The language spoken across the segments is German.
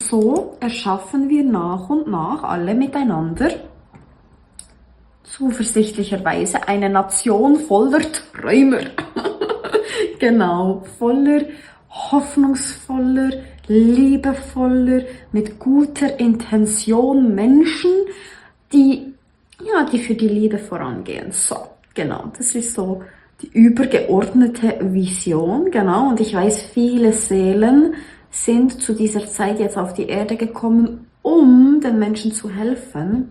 so erschaffen wir nach und nach alle miteinander zuversichtlicherweise eine Nation voller Träumer. Genau, voller, hoffnungsvoller, liebevoller, mit guter Intention Menschen, die für die Liebe vorangehen. So, genau, das ist so die übergeordnete Vision, genau. Und ich weiß, viele Seelen sind zu dieser Zeit jetzt auf die Erde gekommen, um den Menschen zu helfen.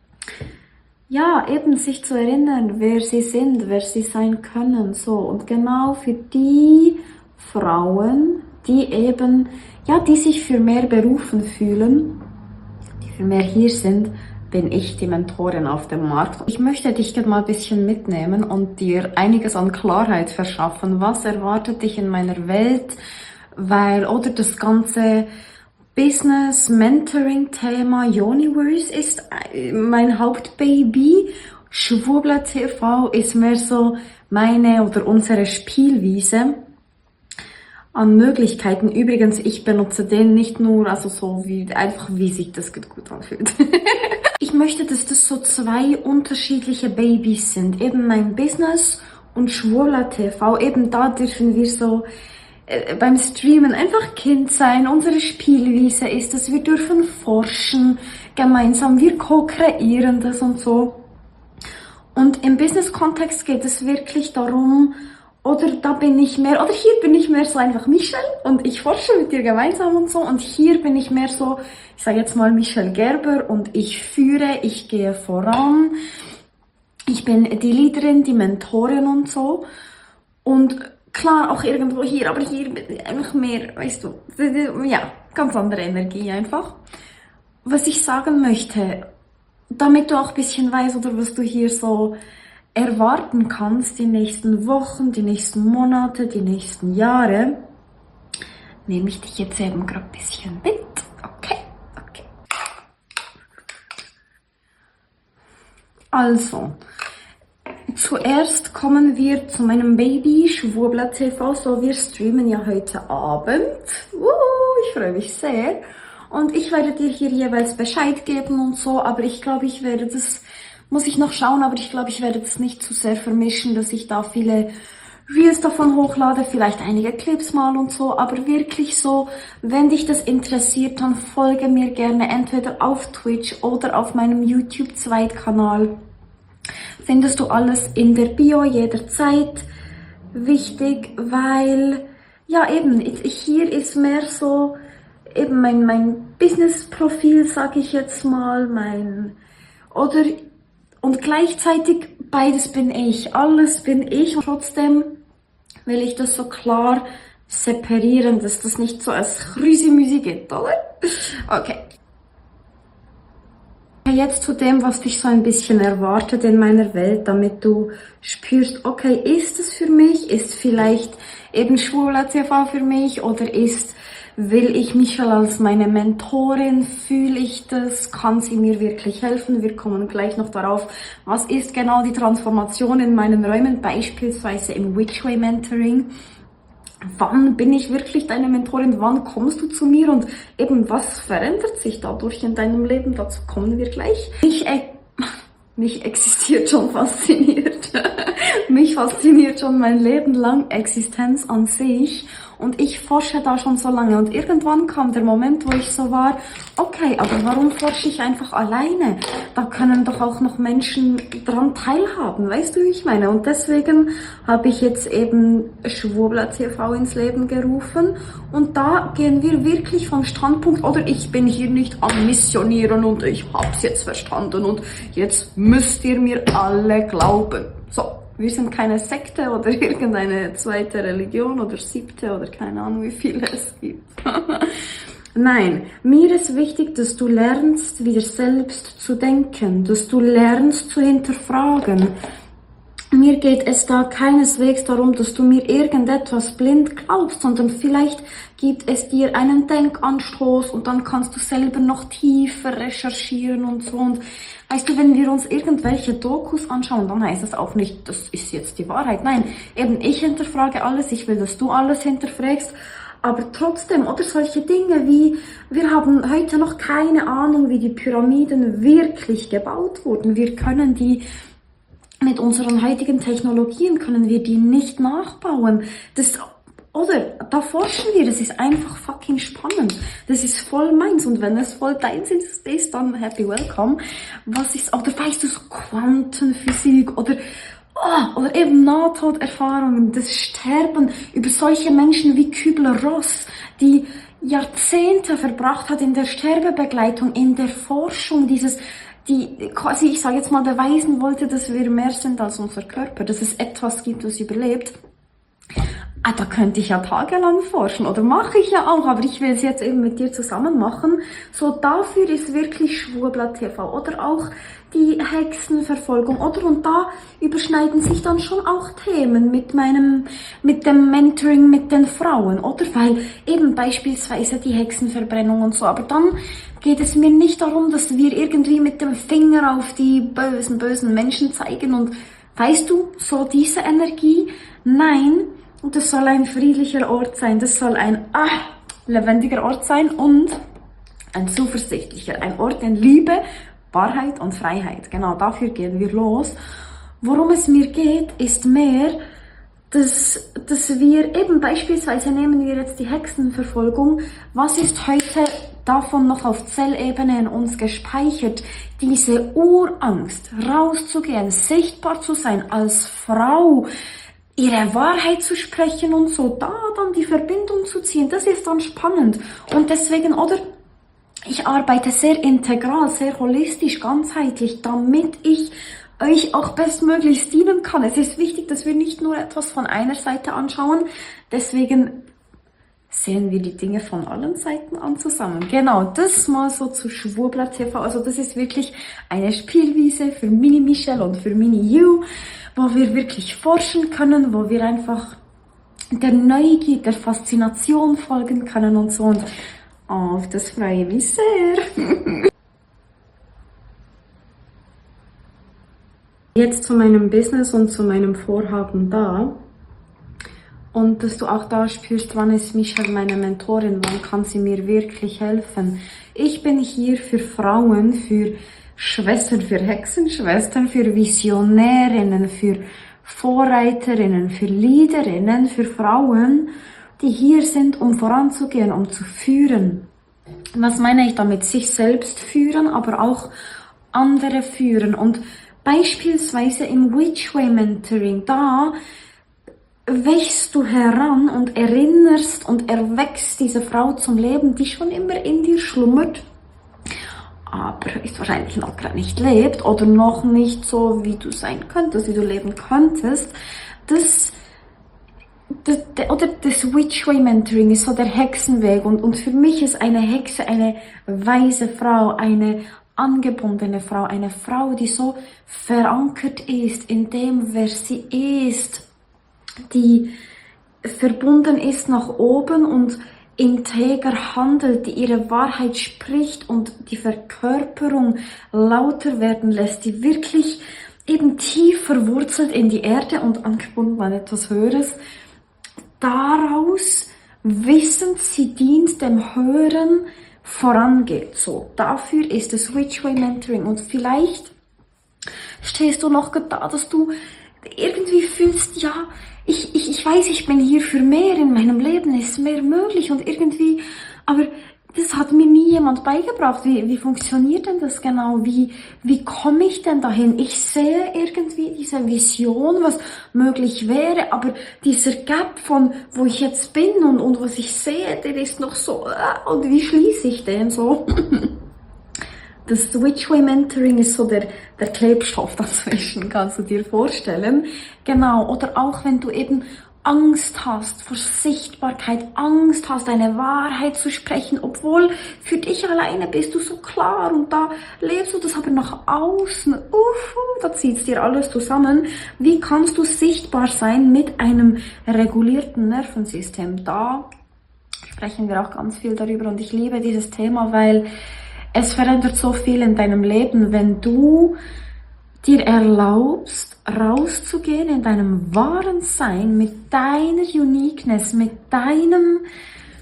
Ja, eben sich zu erinnern, wer sie sind, wer sie sein können, so. Und genau für die Frauen, die eben, die sich für mehr berufen fühlen, die für mehr hier sind, bin ich die Mentorin auf dem Markt. Ich möchte dich gerne mal ein bisschen mitnehmen und dir einiges an Klarheit verschaffen. Was erwartet dich in meiner Welt? Oder das ganze Business, Mentoring-Thema Universe ist mein Hauptbaby. Schwurbler TV ist mehr so meine oder unsere Spielwiese an Möglichkeiten. Übrigens, ich benutze den nicht nur, also so wie sich das gut anfühlt. Ich möchte, dass das so zwei unterschiedliche Babys sind. Eben mein Business und Schwurbler TV. Eben da dürfen wir so beim Streamen einfach Kind sein. Unsere Spielwiese ist es. Wir dürfen forschen gemeinsam. Wir co-kreieren das und so. Und im Business-Kontext geht es wirklich darum, hier bin ich mehr so einfach Michelle und ich forsche mit dir gemeinsam und so. Und hier bin ich mehr so, ich sage jetzt mal Michelle Gerber und ich führe, ich gehe voran. Ich bin die Leaderin, die Mentorin und so. Und klar, auch irgendwo hier, aber hier einfach mehr, weißt du, ja, ganz andere Energie einfach. Was ich sagen möchte, damit du auch ein bisschen weißt, oder was du hier so erwarten kannst, die nächsten Wochen, die nächsten Monate, die nächsten Jahre, nehme ich dich jetzt eben gerade ein bisschen mit. Okay. Also, zuerst kommen wir zu meinem Baby Schwurbler TV. So, wir streamen ja heute Abend. Ich freue mich sehr. Und ich werde dir hier jeweils Bescheid geben und so, aber ich glaube, muss ich noch schauen, aber ich glaube, ich werde das nicht zu sehr vermischen, dass ich da viele Reels davon hochlade, vielleicht einige Clips mal und so, aber wirklich so, wenn dich das interessiert, dann folge mir gerne entweder auf Twitch oder auf meinem YouTube-Zweitkanal. Findest du alles in der Bio jederzeit. Wichtig, weil, hier ist mehr so eben mein Business-Profil, sag ich jetzt mal, und gleichzeitig beides bin ich, alles bin ich und trotzdem will ich das so klar separieren, dass das nicht so als Chrüsi-Müsi geht, oder? Okay. Jetzt zu dem, was dich so ein bisschen erwartet in meiner Welt, damit du spürst, okay, ist es für mich, ist vielleicht eben Schwurbler TV für mich oder will ich Michelle als meine Mentorin? Fühle ich das? Kann sie mir wirklich helfen? Wir kommen gleich noch darauf, was ist genau die Transformation in meinen Räumen, beispielsweise im Witchway Mentoring. Wann bin ich wirklich deine Mentorin? Wann kommst du zu mir? Und eben, was verändert sich dadurch in deinem Leben? Dazu kommen wir gleich. Mich existiert schon fasziniert. Mich fasziniert schon mein Leben lang Existenz an sich. Und ich forsche da schon so lange. Und irgendwann kam der Moment, wo ich so war, okay, aber warum forsche ich einfach alleine? Da können doch auch noch Menschen dran teilhaben. Weißt du, wie ich meine? Und deswegen habe ich jetzt eben Schwurbler TV ins Leben gerufen. Und da gehen wir wirklich vom Standpunkt, oder ich bin hier nicht am Missionieren und ich hab's jetzt verstanden und jetzt müsst ihr mir alle glauben. So. Wir sind keine Sekte oder irgendeine zweite Religion oder siebte oder keine Ahnung, wie viele es gibt. Nein, mir ist wichtig, dass du lernst, wieder selbst zu denken, dass du lernst zu hinterfragen. Mir geht es da keineswegs darum, dass du mir irgendetwas blind glaubst, sondern vielleicht gibt es dir einen Denkanstoß und dann kannst du selber noch tiefer recherchieren und so. Und weißt du, wenn wir uns irgendwelche Dokus anschauen, dann heißt das auch nicht, das ist jetzt die Wahrheit. Nein, eben ich hinterfrage alles, ich will, dass du alles hinterfragst. Aber trotzdem, oder solche Dinge wie, wir haben heute noch keine Ahnung, wie die Pyramiden wirklich gebaut wurden. Wir können die mit unseren heutigen Technologien können wir die nicht nachbauen. Oder da forschen wir, das ist einfach fucking spannend. Das ist voll meins und wenn es voll deins ist, dann happy welcome. Oder weißt du, so Quantenphysik oder eben Nahtoderfahrungen, das Sterben über solche Menschen wie Kübler-Ross, die Jahrzehnte verbracht hat in der Sterbebegleitung, in der Forschung, die quasi, ich sage jetzt mal, beweisen wollte, dass wir mehr sind als unser Körper, dass es etwas gibt, das überlebt. Da könnte ich ja tagelang forschen oder mache ich ja auch, aber ich will es jetzt eben mit dir zusammen machen. So, dafür ist wirklich Schwurbler TV oder auch die Hexenverfolgung und da überschneiden sich dann schon auch Themen mit dem Mentoring mit den Frauen, oder? Weil eben beispielsweise die Hexenverbrennung und so, aber dann geht es mir nicht darum, dass wir irgendwie mit dem Finger auf die bösen Menschen zeigen und weißt du, so diese Energie, nein, und das soll ein friedlicher Ort sein, das soll ein lebendiger Ort sein und ein zuversichtlicher, ein Ort in Liebe, Wahrheit und Freiheit. Genau, dafür gehen wir los. Worum es mir geht, ist mehr, dass wir eben beispielsweise, nehmen wir jetzt die Hexenverfolgung, was ist heute davon noch auf Zellebene in uns gespeichert? Diese Urangst, rauszugehen, sichtbar zu sein als Frau, ihre Wahrheit zu sprechen und so, da dann die Verbindung zu ziehen, das ist dann spannend. Und deswegen, oder? Ich arbeite sehr integral, sehr holistisch, ganzheitlich, damit ich euch auch bestmöglichst dienen kann. Es ist wichtig, dass wir nicht nur etwas von einer Seite anschauen, deswegen sehen wir die Dinge von allen Seiten an zusammen. Genau, das mal so zu Schwurbler TV. Also das ist wirklich eine Spielwiese für Mini Michelle und für Mini You, wo wir wirklich forschen können, wo wir einfach der Neugier, der Faszination folgen können und so. Und auf das freue ich mich sehr. Jetzt zu meinem Business und zu meinem Vorhaben da. Und dass du auch da spürst, wann ist Michelle meine Mentorin, wann kann sie mir wirklich helfen. Ich bin hier für Frauen, für Schwestern, für Hexenschwestern, für Visionärinnen, für Vorreiterinnen, für Leaderinnen, für Frauen, die hier sind, um voranzugehen, um zu führen. Was meine ich damit? Sich selbst führen, aber auch andere führen. Und beispielsweise im Witchway Mentoring, da wächst du heran und erinnerst und erwächst diese Frau zum Leben, die schon immer in dir schlummert, aber ist wahrscheinlich noch gerade nicht lebt oder noch nicht so, wie du sein könntest, wie du leben könntest. Das Witchway Mentoring ist so der Hexenweg und für mich ist eine Hexe eine weise Frau, eine angebundene Frau, eine Frau, die so verankert ist in dem, wer sie ist, die verbunden ist nach oben und integer handelt, die ihre Wahrheit spricht und die Verkörperung lauter werden lässt, die wirklich eben tief verwurzelt in die Erde und angebunden an etwas Höheres. Daraus wissend sie dient dem Höheren vorangeht. So, dafür ist das Witchway Mentoring und vielleicht stehst du noch da, dass du irgendwie fühlst, ja, ich weiß, ich bin hier für mehr, in meinem Leben ist mehr möglich und irgendwie, aber das hat mir nie jemand beigebracht. Wie funktioniert denn das genau? Wie komme ich denn dahin? Ich sehe irgendwie diese Vision, was möglich wäre, aber dieser Gap von, wo ich jetzt bin und was ich sehe, der ist noch so, und wie schließe ich den so? Das Witchway Mentoring ist so der Klebstoff dazwischen, kannst du dir vorstellen. Genau, oder auch wenn du eben Angst hast vor Sichtbarkeit, Angst hast, deine Wahrheit zu sprechen, obwohl für dich alleine bist du so klar und da lebst du das aber nach außen, da zieht es dir alles zusammen. Wie kannst du sichtbar sein mit einem regulierten Nervensystem? Da sprechen wir auch ganz viel darüber und ich liebe dieses Thema, weil es verändert so viel in deinem Leben, wenn du dir erlaubst, rauszugehen in deinem wahren Sein, mit deiner Uniqueness, mit deinem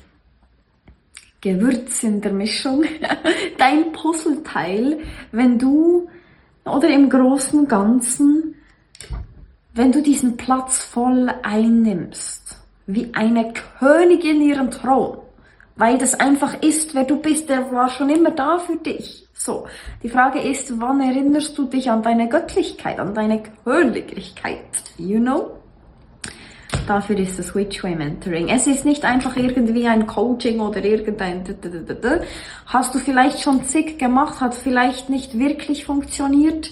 Gewürz in der Mischung, dein Puzzleteil, wenn du, oder im Großen und Ganzen, wenn du diesen Platz voll einnimmst, wie eine Königin ihren Thron, weil das einfach ist, wer du bist, der war schon immer da für dich. So, die Frage ist, wann erinnerst du dich an deine Göttlichkeit, an deine Königlichkeit, you know? Dafür ist das Witchway Mentoring. Es ist nicht einfach irgendwie ein Coaching oder irgendein... Hast du vielleicht schon zig gemacht, hat vielleicht nicht wirklich funktioniert,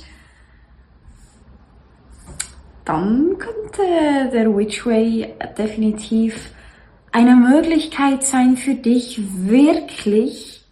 dann könnte der Witchway definitiv eine Möglichkeit sein für dich, wirklich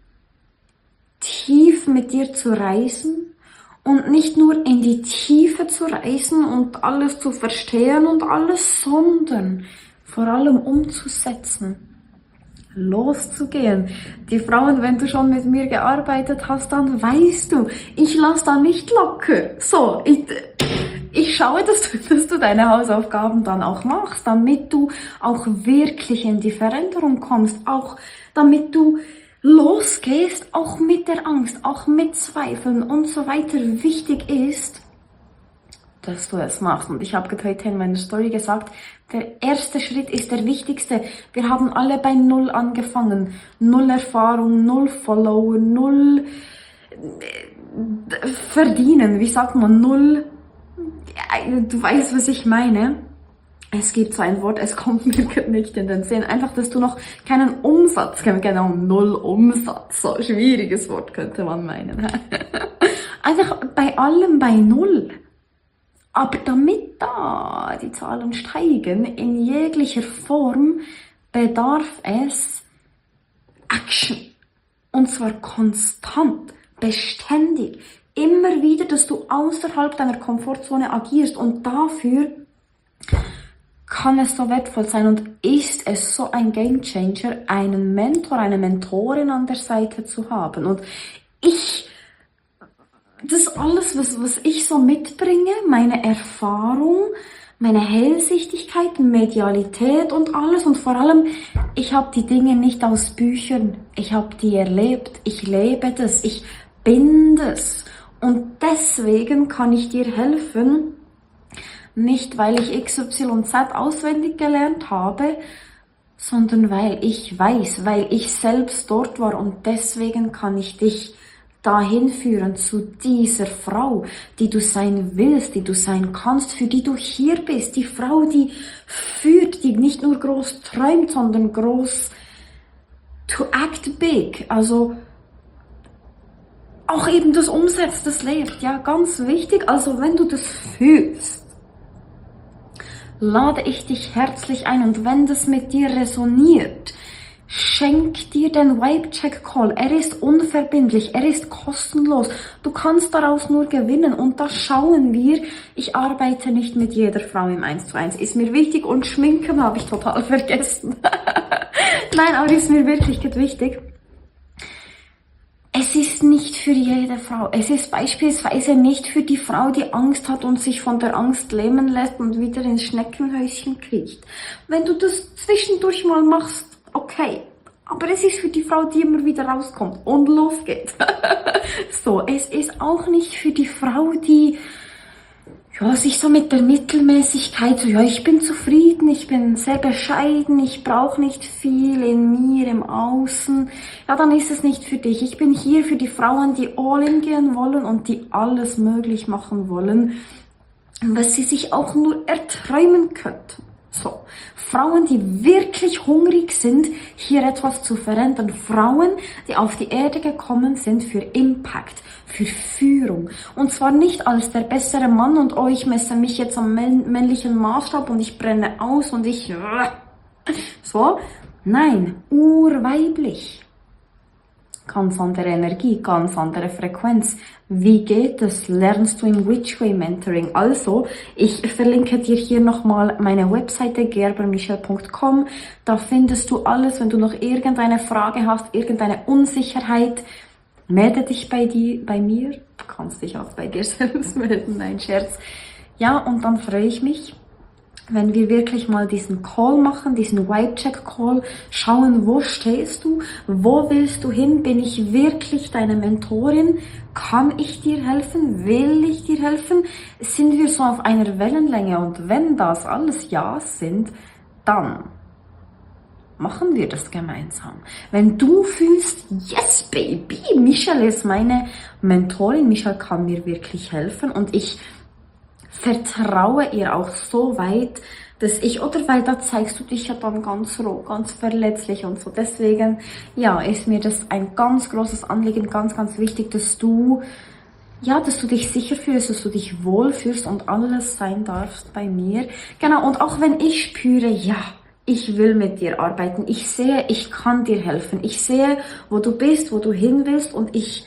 tief mit dir zu reisen und nicht nur in die Tiefe zu reisen und alles zu verstehen und alles, sondern vor allem umzusetzen. Loszugehen. Die Frauen, wenn du schon mit mir gearbeitet hast, dann weißt du, ich lasse da nicht locker. So, ich schaue, dass du deine Hausaufgaben dann auch machst, damit du auch wirklich in die Veränderung kommst, auch damit du losgehst, auch mit der Angst, auch mit Zweifeln und so weiter. Wichtig ist, dass du es machst. Und ich habe heute in meiner Story gesagt, der erste Schritt ist der wichtigste. Wir haben alle bei Null angefangen. Null Erfahrung, null Follower, null Verdienen. Wie sagt man? Null... Du weißt, was ich meine. Es gibt so ein Wort, es kommt mir nicht in den Sinn. Einfach, dass du noch keinen Umsatz, genau, null Umsatz. So schwieriges Wort könnte man meinen. Einfach bei allem bei Null. Aber damit da die Zahlen steigen, in jeglicher Form, bedarf es Action. Und zwar konstant, beständig. Immer wieder, dass du außerhalb deiner Komfortzone agierst. Und dafür kann es so wertvoll sein und ist es so ein Gamechanger, einen Mentor, eine Mentorin an der Seite zu haben. Und das alles, was ich so mitbringe, meine Erfahrung, meine Hellsichtigkeit, Medialität und alles. Und vor allem, ich habe die Dinge nicht aus Büchern. Ich habe die erlebt. Ich lebe das. Ich bin das. Und deswegen kann ich dir helfen, nicht weil ich XYZ auswendig gelernt habe, sondern weil ich weiß, weil ich selbst dort war und deswegen kann ich dich dahin führen zu dieser Frau, die du sein willst, die du sein kannst, für die du hier bist. Die Frau, die führt, die nicht nur groß träumt, sondern groß to act big, also auch eben das umsetzt, das lebt, ja, ganz wichtig. Also wenn du das fühlst, lade ich dich herzlich ein und wenn das mit dir resoniert, schenk dir den Vibe-Check-Call. Er ist unverbindlich, er ist kostenlos. Du kannst daraus nur gewinnen und da schauen wir. Ich arbeite nicht mit jeder Frau im 1:1. Ist mir wichtig und Schminken habe ich total vergessen. Nein, aber ist mir wirklich wichtig. Es ist nicht für jede Frau. Es ist beispielsweise nicht für die Frau, die Angst hat und sich von der Angst lähmen lässt und wieder ins Schneckenhäuschen kriecht. Wenn du das zwischendurch mal machst, okay. Aber es ist für die Frau, die immer wieder rauskommt und losgeht. So, es ist auch nicht für die Frau, die ja, sich so mit der Mittelmäßigkeit, so ja, ich bin zufrieden, ich bin sehr bescheiden, ich brauche nicht viel in mir, im Außen. Ja, dann ist es nicht für dich. Ich bin hier für die Frauen, die all in gehen wollen und die alles möglich machen wollen, was sie sich auch nur erträumen könnten. So, Frauen, die wirklich hungrig sind, hier etwas zu verändern. Frauen, die auf die Erde gekommen sind für Impact, für Führung. Und zwar nicht als der bessere Mann und oh, ich messe mich jetzt am männlichen Maßstab und ich brenne aus und ich... So, nein, urweiblich. Ganz andere Energie, ganz andere Frequenz. Wie geht es? Lernst du im Witchway Mentoring. Also, ich verlinke dir hier nochmal meine Webseite gerbermichel.com. Da findest du alles. Wenn du noch irgendeine Frage hast, irgendeine Unsicherheit, melde dich bei mir. Du kannst dich auch bei dir selbst melden, nein, Scherz. Ja, und dann freue ich mich, wenn wir wirklich mal diesen Call machen, diesen Vibe-Check-Call, schauen, wo stehst du, wo willst du hin, bin ich wirklich deine Mentorin, kann ich dir helfen, will ich dir helfen, sind wir so auf einer Wellenlänge, und wenn das alles Ja's sind, dann machen wir das gemeinsam. Wenn du fühlst, yes baby, Michelle ist meine Mentorin, Michelle kann mir wirklich helfen und ich vertraue ihr auch so weit, dass oder weil da zeigst du dich ja dann ganz roh, ganz verletzlich und so. Deswegen, ja, ist mir das ein ganz großes Anliegen, ganz, ganz wichtig, dass du dich sicher fühlst, dass du dich wohlfühlst und alles sein darfst bei mir. Genau, und auch wenn ich spüre, ja, ich will mit dir arbeiten, ich sehe, ich kann dir helfen, ich sehe, wo du bist, wo du hin willst und ich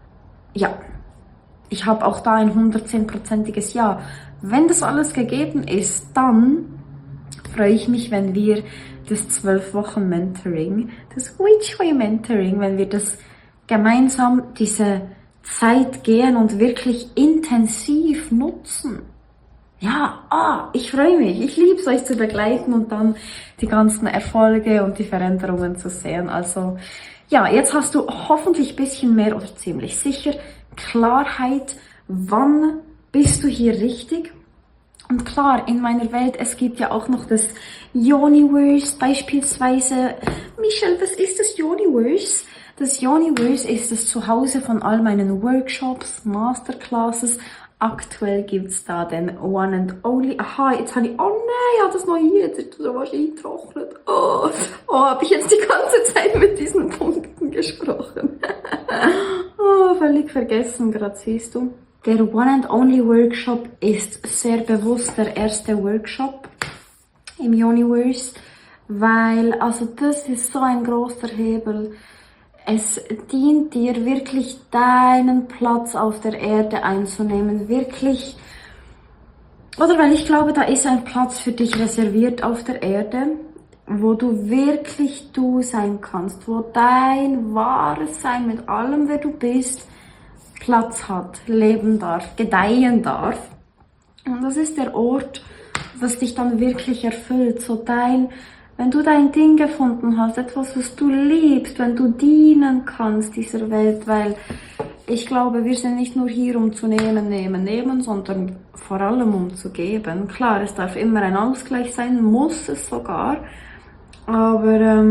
habe auch da ein 110%iges Ja. Wenn das alles gegeben ist, dann freue ich mich, wenn wir das 12 Wochen Mentoring, das Which Way Mentoring, wenn wir das gemeinsam diese Zeit gehen und wirklich intensiv nutzen. Ja, ich freue mich. Ich liebe es, euch zu begleiten und dann die ganzen Erfolge und die Veränderungen zu sehen. Also, ja, jetzt hast du hoffentlich ein bisschen mehr oder ziemlich sicher Klarheit, wann bist du hier richtig. Und klar, in meiner Welt, es gibt ja auch noch das Yoniverse beispielsweise. Michelle, was ist das Yoniverse? Das Yoniverse ist das Zuhause von all meinen Workshops, Masterclasses. Aktuell gibt's da den One and Only. Aha, jetzt habe ich, oh nein, ich habe das noch hier, jetzt ist das wahrscheinlich eingetrocknet. Oh, habe ich jetzt die ganze Zeit mit diesen Punkten gesprochen. Oh, völlig vergessen, gerade siehst du. Der One and Only Workshop ist sehr bewusst der erste Workshop im Universe, weil, also das ist so ein großer Hebel. Es dient dir wirklich, deinen Platz auf der Erde einzunehmen, wirklich, oder weil ich glaube, da ist ein Platz für dich reserviert auf der Erde, wo du wirklich du sein kannst, wo dein wahres Sein mit allem, wer du bist, Platz hat, leben darf, gedeihen darf. Und das ist der Ort, was dich dann wirklich erfüllt, so wenn du dein Ding gefunden hast, etwas, was du liebst, wenn du dienen kannst dieser Welt, weil ich glaube, wir sind nicht nur hier, um zu nehmen, sondern vor allem um zu geben. Klar, es darf immer ein Ausgleich sein, muss es sogar, aber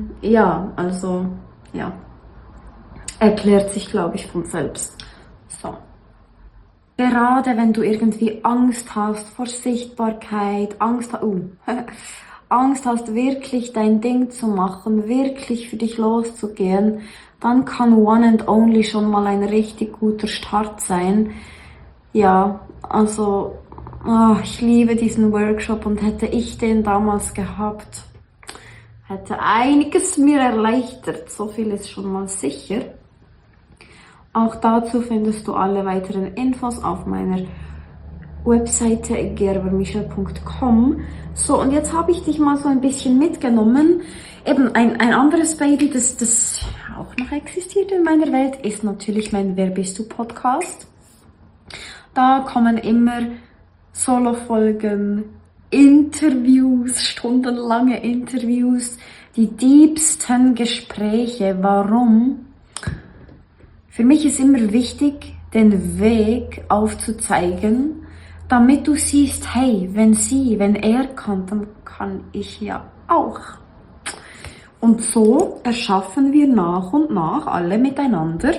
erklärt sich, glaube ich, von selbst. So. Gerade wenn du irgendwie Angst hast vor Sichtbarkeit, Angst hast, wirklich dein Ding zu machen, wirklich für dich loszugehen, dann kann One and Only schon mal ein richtig guter Start sein. Ja, also ich liebe diesen Workshop und hätte ich den damals gehabt, hätte einiges mir erleichtert. So viel ist schon mal sicher. Auch dazu findest du alle weiteren Infos auf meiner Webseite gerbermichel.com. So, und jetzt habe ich dich mal so ein bisschen mitgenommen. Eben ein anderes Baby, das auch noch existiert in meiner Welt, ist natürlich mein Wer bist du Podcast. Da kommen immer Solo-Folgen, Interviews, stundenlange Interviews, die tiefsten Gespräche. Warum? Für mich ist immer wichtig, den Weg aufzuzeigen, damit du siehst, hey, wenn er kann, dann kann ich ja auch. Und so erschaffen wir nach und nach alle miteinander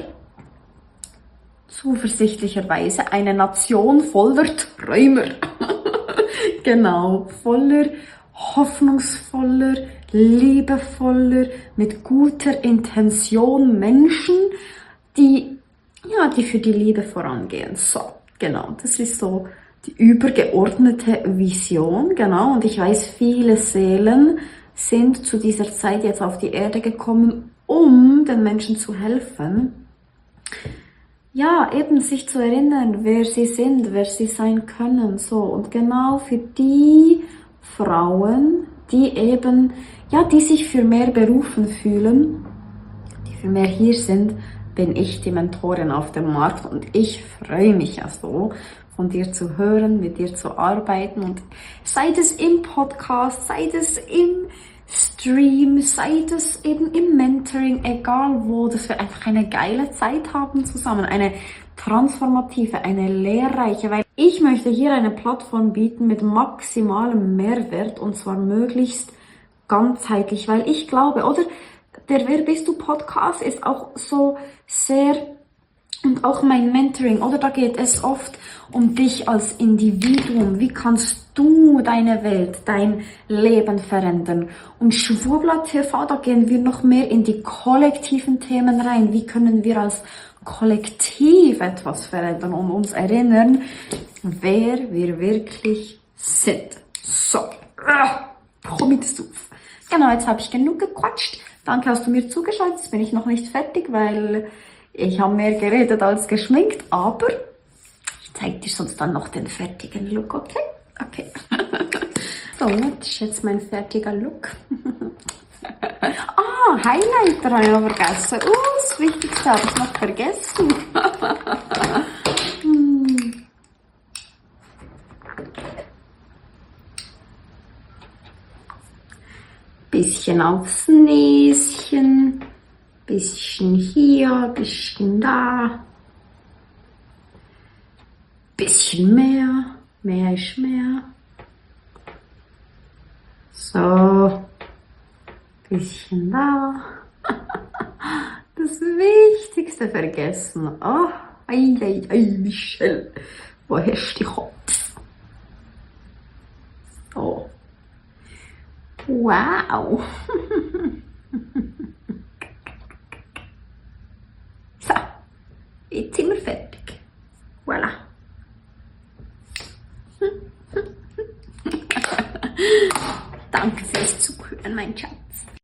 zuversichtlicherweise eine Nation voller Träumer. Genau, voller, hoffnungsvoller, liebevoller, mit guter Intention Menschen, die für die Liebe vorangehen. So, genau, das ist so die übergeordnete Vision, genau. Und ich weiß, viele Seelen sind zu dieser Zeit jetzt auf die Erde gekommen, um den Menschen zu helfen. Ja, eben sich zu erinnern, wer sie sind, wer sie sein können, so. Und genau für die Frauen, die eben, die sich für mehr berufen fühlen, die für mehr hier sind, bin ich die Mentorin auf dem Markt und ich freue mich ja so, von dir zu hören, mit dir zu arbeiten und sei es im Podcast, sei es im Stream, sei es eben im Mentoring, egal wo, dass wir einfach eine geile Zeit haben zusammen, eine transformative, eine lehrreiche, weil ich möchte hier eine Plattform bieten mit maximalem Mehrwert und zwar möglichst ganzheitlich, weil ich glaube, oder der Wer bist du Podcast ist auch so sehr und auch mein Mentoring, oder da geht es oft um dich als Individuum. Wie kannst du deine Welt, dein Leben verändern? Und Schwurbler TV, da gehen wir noch mehr in die kollektiven Themen rein. Wie können wir als Kollektiv etwas verändern und uns erinnern, wer wir wirklich sind? So, komm jetzt auf. Genau, jetzt habe ich genug gequatscht. Danke, hast du mir zugeschaut. Jetzt bin ich noch nicht fertig, weil ich habe mehr geredet als geschminkt. Aber ich zeige dir sonst dann noch den fertigen Look, okay? Okay. So, das ist jetzt mein fertiger Look. Ah, Highlighter habe ich noch vergessen. Das Wichtigste habe ich noch vergessen. Bisschen aufs Näschen, bisschen hier, bisschen da, bisschen mehr, mehr ist mehr. So, bisschen da. Das Wichtigste vergessen. Oh, ei, Michelle, wo hast du den Kopf? Oh. Wow.